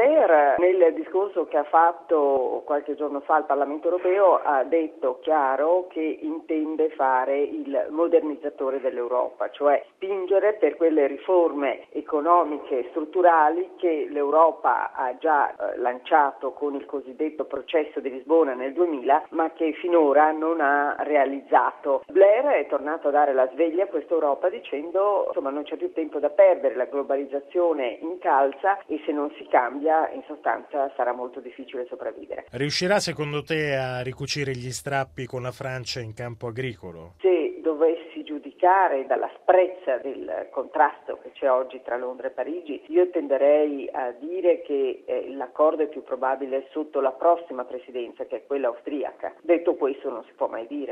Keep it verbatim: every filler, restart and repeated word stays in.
Blair nel discorso che ha fatto qualche giorno fa al Parlamento europeo ha detto chiaro che intende fare il modernizzatore dell'Europa, cioè spingere per quelle riforme economiche e strutturali che l'Europa ha già eh, lanciato con il cosiddetto processo di Lisbona nel duemila, ma che finora non ha realizzato. Blair è tornato a dare la sveglia a questa Europa dicendo insomma non c'è più tempo da perdere, la globalizzazione incalza e se non si cambia in sostanza sarà molto difficile sopravvivere. Riuscirà secondo te a ricucire gli strappi con la Francia in campo agricolo? Se dovessi giudicare dall'asprezza del contrasto che c'è oggi tra Londra e Parigi, io tenderei a dire che eh, l'accordo è più probabile sotto la prossima presidenza, che è quella austriaca. Detto questo non si può mai dire.